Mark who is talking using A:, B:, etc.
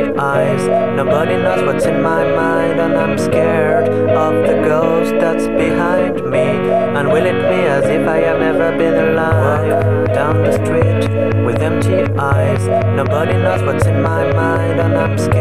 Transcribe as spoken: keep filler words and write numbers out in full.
A: eyes. Nobody knows what's in my mind, and I'm scared of the ghost that's behind me, and will it be as if I have never been alive? Walk down the street with empty eyes. Nobody knows what's in my mind, and I'm scared